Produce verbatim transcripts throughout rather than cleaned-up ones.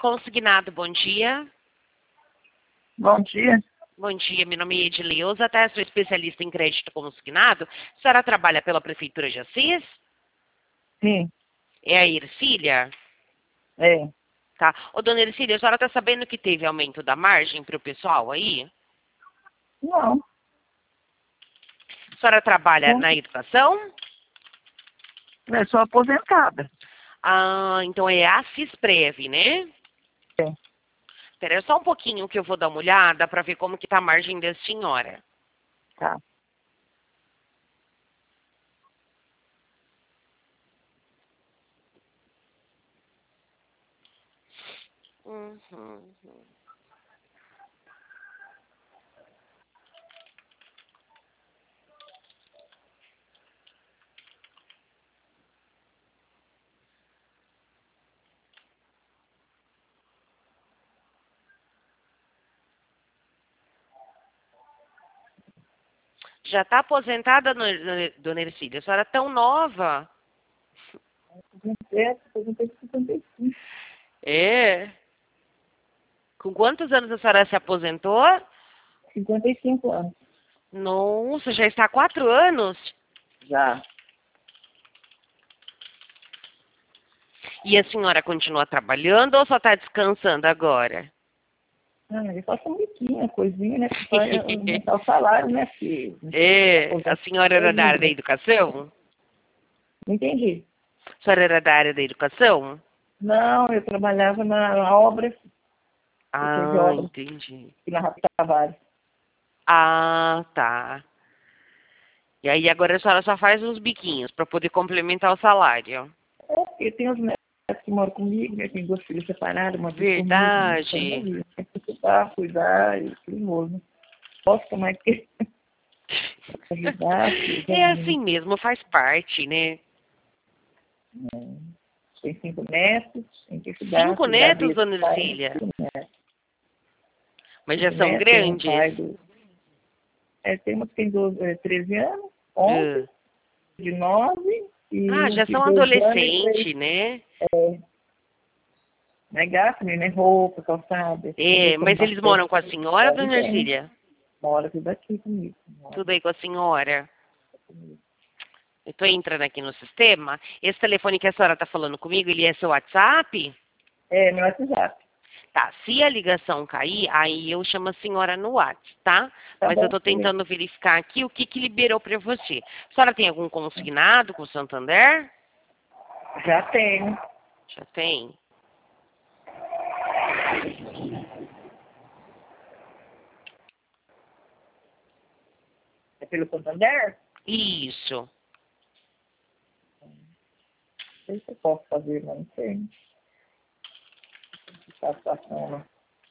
Consignado, bom dia. Bom dia. Bom dia, meu nome é Edileuza, tá? Sou especialista em crédito consignado. A senhora trabalha pela Prefeitura de Assis? Sim, É a Ercília? é. Tá. Ô, dona Ercília, a senhora tá sabendo que teve aumento da margem para o pessoal aí? Não, A senhora trabalha não, na educação? eu sou aposentada. Ah, então é a Cisprev, né? É, Espera só um pouquinho que eu vou dar uma olhada para ver como que tá a margem da senhora. tá. Uhum. Já está aposentada, no- no- dona Ercília? A senhora é tão nova. É, aposentei com cinquenta e cinco. É. Com quantos anos a senhora se aposentou? cinquenta e cinco anos. Nossa, já está há quatro anos. Já. E a senhora continua trabalhando ou só está descansando agora? Ah, eu faço um biquinho, coisinha, né? Para aumentar o salário, né, filho? É. A senhora era da área da educação? Não entendi. A senhora era da área da educação? Não, eu trabalhava na, na obra, setor de Ah, obra, entendi. aqui na Rápido Tavares. Ah, tá. E aí agora a senhora só faz uns biquinhos para poder complementar o salário. É, porque tem os netos que moram comigo, né? Tem duas filhas separadas, uma vez por mês, né? Verdade. Então, tem que cuidar, cuidar e tudo, né? Posso tomar que ajudar, filho, É assim mesmo, faz parte, né? né? Tem cinco netos, tem que cuidar, Cinco cuidar netos, deles. dona Pai, Ercília? cinco netos. Mas já Cinco são netos, tem um grandes? pai do... É, tem uma que tem doze, é, treze anos, onze, Ah, de nove e Ah, um já de são dois anos e três. adolescentes, né? É, né, gasto, né, roupa, calçada, É, gastando mas eles bastante. moram com a senhora, É, dona tem, Ercília? mora tudo aqui comigo. Mora Tudo aí com a senhora. comigo. Eu tô entrando aqui no sistema. Esse telefone que a senhora tá falando comigo, ele é seu WhatsApp? É, meu WhatsApp. Tá, se a ligação cair, aí eu chamo a senhora no WhatsApp, tá? Tá Mas eu bom, tô filha? tentando verificar aqui o que que liberou pra você. A senhora tem algum consignado com o Santander? Já tenho. Já tem. É pelo Santander? Isso. Não sei se eu posso fazer, mas não sei. Satisfação, né?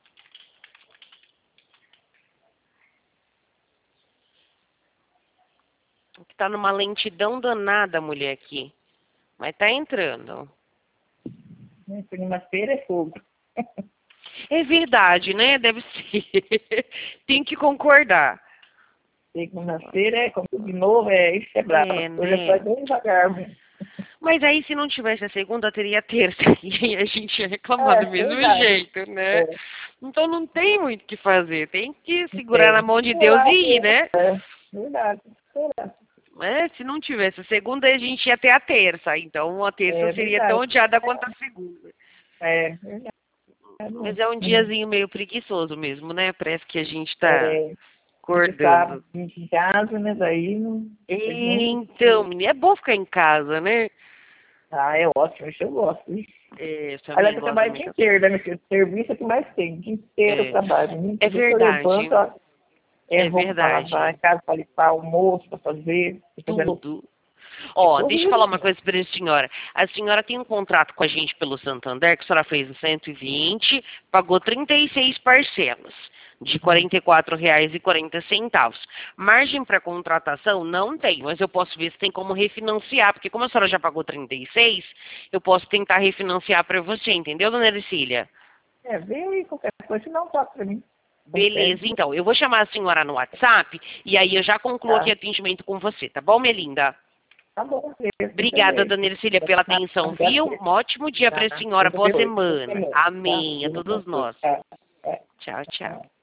Tá numa lentidão danada a mulher aqui. Mas tá entrando. Segunda-feira é fogo. É verdade, né? Deve ser. Tem que concordar. Segunda-feira é como de novo, é isso que é brabo. É, Hoje é só né? bem devagar. Né? Mas aí, se não tivesse a segunda, teria a terça. E aí a gente ia reclamar É, do mesmo verdade. jeito, né? É, Então não tem muito o que fazer. Tem que segurar na é. mão de Deus e ir, né? É, verdade. Verdade. É, se não tivesse a segunda, a gente ia ter a terça. Então a terça É seria tão verdade. odiada quanto a segunda. É verdade. Mas é um diazinho meio preguiçoso mesmo, né? Parece que a gente tá É, de sábado, acordando. a gente em casa, né? Daí não é E, ruim. então, menina, é bom ficar em casa, né? Ah, é ótimo, isso eu gosto. Isso. É, eu Aliás, também eu gosto trabalho o dia muito. inteiro, né, meu filho? Serviço é o que mais tem. O dia inteiro eu É, trabalho. Né? é Tudo que eu levanto, verdade. ó, é É roupa para lavar, é verdade. casa para limpar, almoço para fazer. Tô fazendo... Tudo. É Ó, deixa eu falar corrido. uma coisa para a senhora. A senhora tem um contrato com a gente pelo Santander, que a senhora fez em cento e vinte, pagou trinta e seis parcelas, de quarenta e quatro reais e quarenta centavos. Margem para contratação não tem, mas eu posso ver se tem como refinanciar, porque como a senhora já pagou trinta e seis, eu posso tentar refinanciar para você, entendeu, dona Ercília? É, vem aí qualquer coisa, não toca para mim. Beleza, Consegue? então, eu vou chamar a senhora no WhatsApp e aí eu já concluo aqui Tá, atendimento com você, tá bom, minha linda? Tá bom. Obrigada, dona Ercília, pela atenção, viu? Um ótimo dia para a senhora, boa semana. Amém, a todos nós. Tchau, tchau.